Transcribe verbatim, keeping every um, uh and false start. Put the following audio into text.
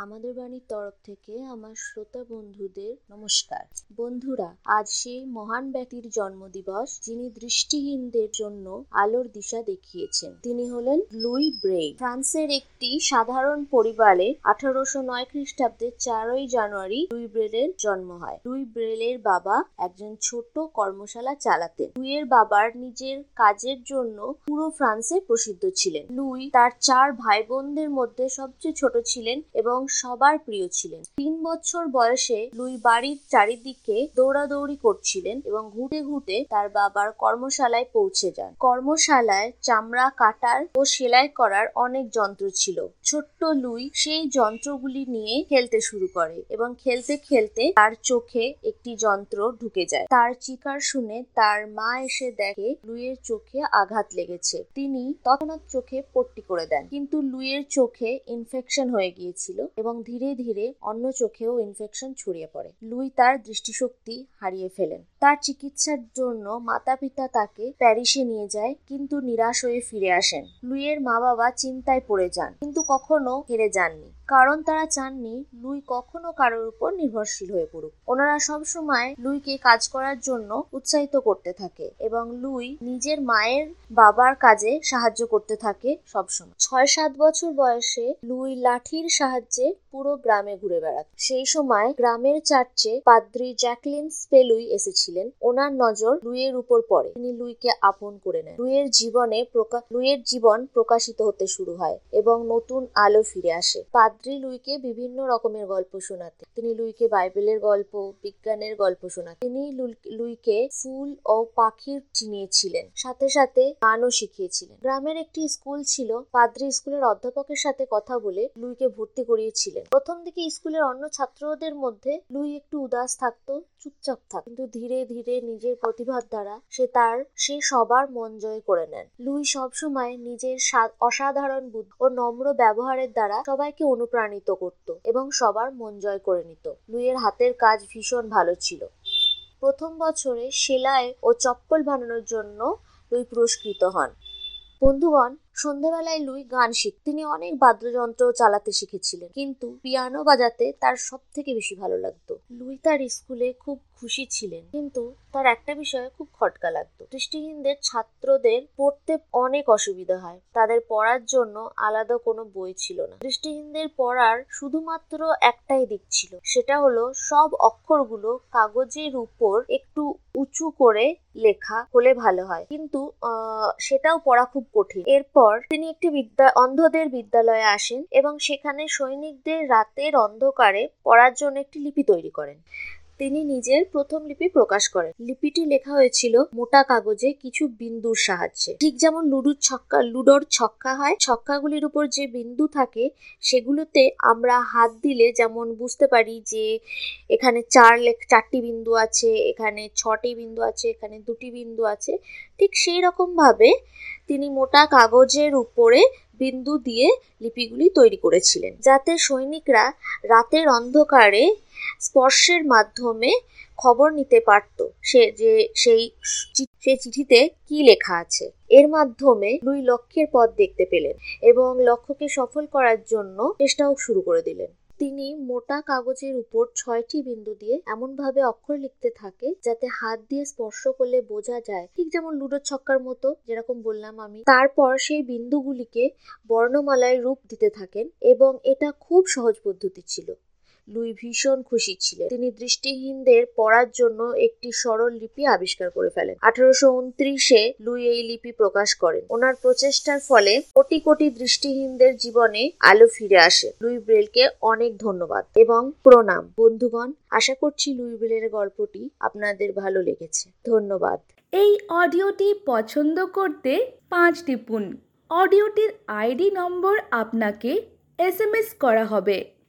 আমাদের বাণীর তরফ থেকে আমার শ্রোতা বন্ধুদের নমস্কার। বন্ধুরা, আজ সেই মহান ব্যক্তির জন্মদিবস যিনি দৃষ্টিহীনদের জন্য আলোর দিশা দেখিয়েছেন। তিনি হলেন লুই ব্রেইল। ফ্রান্সের একটি সাধারণ পরিবারে আঠারোশো নয় খ্রিস্টাব্দে চারই জানুয়ারি লুই ব্রেইলের জন্ম হয়। লুই ব্রেইলের বাবা একজন ছোট কর্মশালা চালাতেন। লুইয়ের বাবার নিজের কাজের জন্য পুরো ফ্রান্সে প্রসিদ্ধ ছিলেন। লুই তার চার ভাই বোনদের মধ্যে সবচেয়ে ছোট ছিলেন এবং সবার প্রিয় ছিলেন। তিন বছর বয়সে লুই বাড়ির চারিদিকে দৌড়াদৌড়ি করছিলেন এবং ঘুটে ঘুটে তার বাবার কর্মশালায় পৌঁছে যান। কর্মশালায় চামড়া কাটার ও সেলাই করার অনেক যন্ত্র ছিল। ছোট্ট লুই সেই যন্ত্রগুলি নিয়ে খেলতে শুরু করে এবং খেলতে খেলতে তার চোখে একটি যন্ত্র ঢুকে যায়। তার চিৎকার শুনে তার মা এসে দেখে লুইয়ের চোখে আঘাত লেগেছে। তিনি তৎক্ষণাৎ চোখে পট্টি করে দেন, কিন্তু লুইয়ের চোখে ইনফেকশন হয়ে গিয়েছিল এবং ধীরে ধীরে অন্য চোখেও ইনফেকশন ছড়িয়ে পড়ে। লুই তার দৃষ্টিশক্তি হারিয়ে ফেলেন। তার চিকিৎসার জন্য মাতা পিতা তাকে প্যারিসে নিয়ে যায়, কিন্তু নিরাশ হয়ে ফিরে আসেন। লুইয়ের মা বাবা চিন্তায় পড়ে যান, কিন্তু কখনো হেরে যাননি, কারণ তারা চাননি লুই কখনো কারোর উপর নির্ভরশীল হয়ে পড়ুক। ওনারা সবসময় লুইকে কাজ করার জন্য উৎসাহিত করতে থাকে এবং লুই নিজের মায়ের বাবার কাজে সাহায্য করতে থাকে সবসময়। ছয় সাত বছর বয়সে লুই লাঠির সাহায্যে পুরো গ্রামে ঘুরে বেড়াত। সেই সময় গ্রামের চার্চে পাদ্রী জ্যাকলিন স্পেলুই এসেছিলেন। ওনার নজর লুইয়ের উপর পড়ে। তিনি লুইকে আপন করে নেন। লুইয়ের জীবনে প্রকাশ লুইয়ের জীবন প্রকাশিত হতে শুরু হয় এবং নতুন আলো ফিরে আসে। পাদ্রী লুইকে বিভিন্ন রকমের গল্প শোনাতেন। তিনি লুইকে বাইবেলের গল্প, বিজ্ঞানের গল্প শোনাতেন। তিনি লুইকে ফুল ও পাখির চিনিয়েছিলেন, সাথে সাথে গানও শিখিয়েছিলেন। গ্রামের একটি স্কুল ছিল। পাদ্রী স্কুলের অধ্যাপকের সাথে কথা বলে লুইকে ভর্তি করিয়েছিলেন। প্রথম দিকে স্কুলের অন্য ছাত্রদের মধ্যে লুই একটু উদাস থাকতো, চুপচাপ থাকতো, কিন্তু ধীরে ধীরে নিজের প্রতিভার দ্বারা সে তার সে সবার মন জয় করে নেন। লুই সবসময় নিজের অসাধারণ বুদ্ধি ও নম্র ব্যবহারের দ্বারা সবাইকে অনুপ্রাণিত করত এবং সবার মন জয় করে নিত। লুইয়ের হাতের কাজ ভীষণ ভালো ছিল। প্রথম বছরে সেলাই ও চপ্পল বানানোর জন্য লুই পুরস্কৃত হন। বন্ধুগণ, সন্ধ্যাবেলায় লুই গান শিখ তিনি অনেক বাদ্যযন্ত্র চালাতে শিখেছিলেন, কিন্তু পিয়ানো বাজাতে তার সব থেকে বেশি ভালো লাগতো। লুই তার স্কুলে খুব খুশি ছিলেন, কিন্তু তার একটা বিষয়ে খুব খটকা লাগতো। দৃষ্টিহীনদের ছাত্রদের পড়তে অনেক অসুবিধা হয়। তাদের পড়ার জন্য আলাদা কোনো বই ছিল না। দৃষ্টিহীনদের পড়ার শুধুমাত্র একটাই দিক ছিল, সেটা হলো সব অক্ষরগুলো কাগজের উপর একটু উঁচু করে লেখা হলে ভালো হয়, কিন্তু আহ সেটাও পড়া খুব কঠিন। এরপর তিনি একটি বিদ্যা অন্ধদের বিদ্যালয়ে আসেন এবং সেখানে সৈনিকদের রাতের অন্ধকারে পড়ার জন্য একটি লিপি তৈরি করেন। তিনি নিজের প্রথম লিপি প্রকাশ করেন। লিপিটি লেখা হয়েছিল মোটা কাগজে কিছু বিন্দুর সাহায্যে। ঠিক যেমন লুডোর ছক্কা লুডোর ছক্কা হয়, ছক্কাগুলির উপর যে বিন্দু থাকে সেগুলোতে আমরা হাত দিলে যেমন বুঝতে পারি যে এখানে চার লেখ চারটি বিন্দু আছে, এখানে ছটি বিন্দু আছে, এখানে দুটি বিন্দু আছে। ঠিক সেই রকম ভাবে তিনি মোটা কাগজের উপরে বিন্দু দিয়ে লিপিগুলি তৈরি করেছিলেন, যাতে সৈনিকরা রাতের অন্ধকারে স্পর্শের মাধ্যমে খবর নিতে পারত সে যে সেই সেই চিঠিতে কি লেখা আছে। এর মাধ্যমে লুই লক্ষ্যের পথ দেখতে পেলেন এবং লক্ষ্যকে সফল করার জন্য চেষ্টাও শুরু করে দিলেন। তিনি মোটা কাগজের উপর ছয়টি বিন্দু দিয়ে এমন ভাবে অক্ষর লিখতে থাকে যাতে হাত দিয়ে স্পর্শ করলে বোঝা যায়, ঠিক যেমন লুডো ছক্কার মতো, যেরকম বললাম আমি। তারপর সেই বিন্দুগুলিকে বর্ণমালায় রূপ দিতে থাকেন এবং এটা খুব সহজ পদ্ধতি ছিল। লুই ভীষণ খুশি ছিলেন। তিনি দৃষ্টিহীনদের পড়ার জন্য একটি সরল লিপি আবিষ্কার করে ফেলেন। আঠারোশো উনত্রিশে লুই এই লিপি প্রকাশ করেন। ওনার প্রচেষ্টার ফলে কোটি কোটি দৃষ্টিহীনদের জীবনে আলো ফিরে আসে। লুই ব্রেইলকে অনেক ধন্যবাদ এবং প্রণাম। বন্ধুগণ, আশা করছি লুই ব্রেইলের গল্পটি আপনাদের ভালো লেগেছে। ধন্যবাদ। এই অডিওটি পছন্দ করতে পাঁচ টিপুন। অডিওটির আইডি নম্বর আপনাকে এস এম এস করা হবে।